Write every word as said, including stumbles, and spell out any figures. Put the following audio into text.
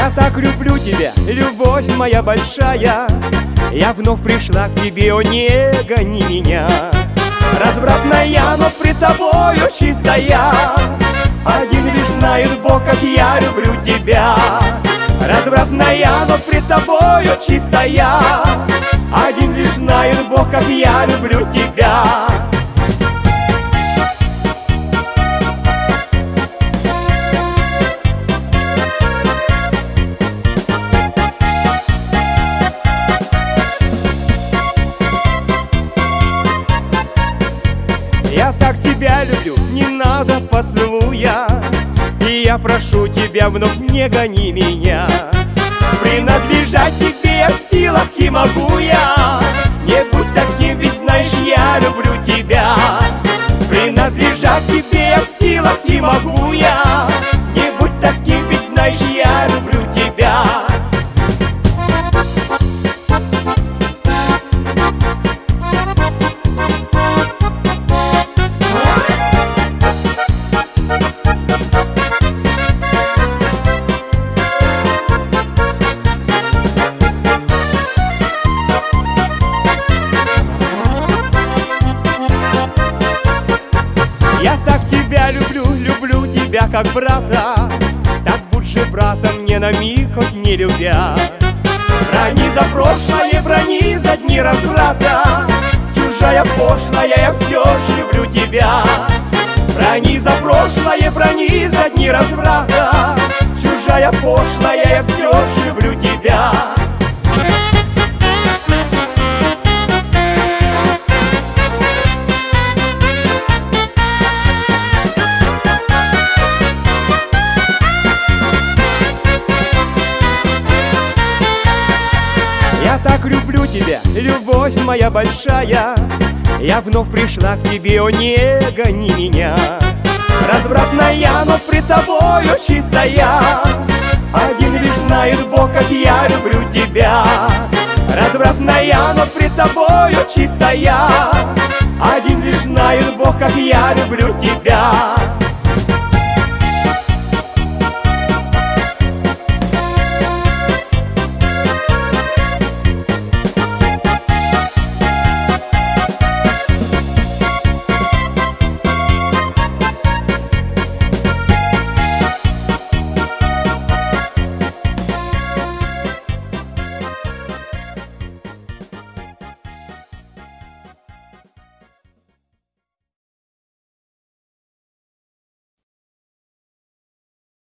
Я так люблю тебя, любовь моя большая. Я вновь пришла к тебе, о, не гони меня. Развратная, но пред тобою чистая. Один лишь знает Бог, как я люблю тебя. Развратная, но пред тобою чистая. Один лишь знает Бог, как я люблю тебя. Я так тебя люблю, не надо поцелуя. И я прошу тебя, вновь не гони меня. Принадлежать тебе я в силах и могу я. Не будь таким, ведь знаешь, я люблю тебя. Принадлежать тебе я в силах и могу я. Не будь таким, ведь знаешь, я люблю тебя. Я так тебя люблю, люблю тебя как брата. Так будь же братом мне на миг, хоть не любя. Брони за прошлое, брони за дни разврата. Чужая пошлая, я все же люблю тебя. Брони за прошлое, брони за дни разврата. Чужая пошлая, я все же люблю тебя. Я так люблю тебя, любовь моя большая. Я вновь пришла к тебе, о, не гони меня. Развратная, но пред тобою чистая. Один лишь знает Бог, как я люблю тебя. Развратная, но пред тобою чистая. Один лишь знает Бог, как я люблю тебя.